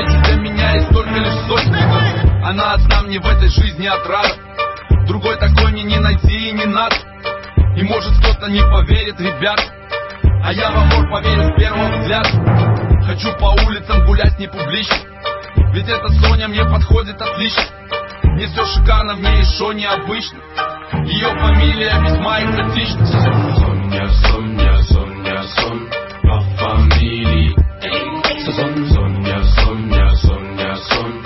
для меня есть только лишь сотни. Она одна мне в этой жизни отрада. Другой такой мне не найти и не надо. И может кто-то не поверит, ребят, а я в амор поверю с первого взгляда. Хочу по улицам гулять не публично, ведь эта Соня мне подходит отлично. Мне все шикарно, в ней шо необычно. Ее фамилия весьма экзотична. Соня, Соня, Соня, Сон по фамилии Сон. Соня, Соня, Соня, Сон.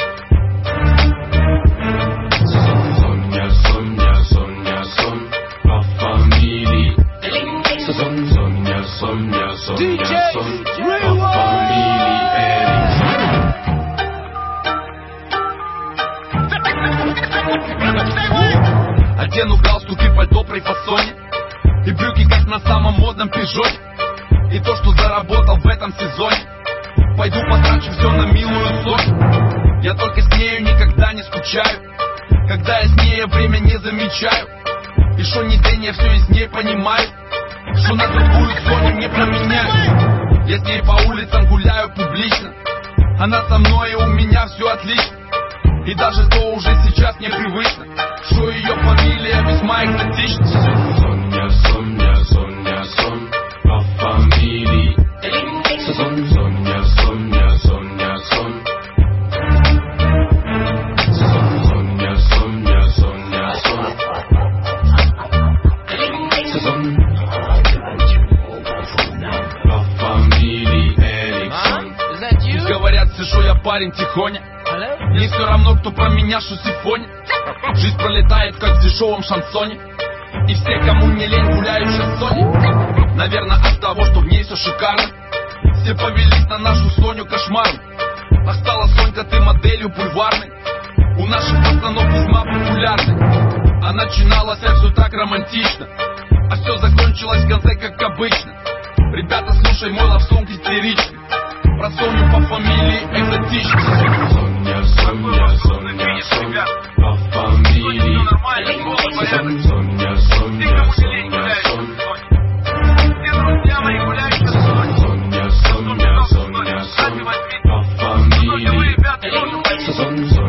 Соня, Соня, Соня, Сон по фамилии Сон. Соня, Соня, Соня, Сон по фамилии Одену галстук и пальто при фасоне, и брюки как на самом модном пижоне. И то, что заработал в этом сезоне, пойду потрачу все на милую Соню. Я только с нею никогда не скучаю, когда я с ней, я время не замечаю. И шо ни день я все из ней понимаю, что на другую Соню мне променяю. Я с ней по улицам гуляю публично, она со мной и у меня все отлично. И даже то уже сейчас непривычно, что ее фамилия весьма экзотична. Соня, Соня, Соня, Сон по фамилии Сон. Соня, Соня, Соня, Сон. Соня, Соня, Соня, Сон. По фамилии Эриксон. Пусть говорят все, что я парень тихоня, мне все равно, кто про меня что сифонит. Жизнь пролетает, как в дешевом шансоне, и все, кому не лень, гуляют в шансоне. Наверное, от того, что в ней все шикарно, все повелись на нашу Соню кошмаром. А стала Сонька ты моделью бульварной, у наших пацанов весьма популярной. А начиналось все так романтично, а все закончилось в конце как обычно. Ребята, слушай мой лавсонг истеричный, про Соню по фамилии экзотичный. Соня, Соня, Соня, Сон по фамилии Сон. Соня, Соня, Соня, Сон. Соня, Соня, Соня, Сон по фамилии Сон.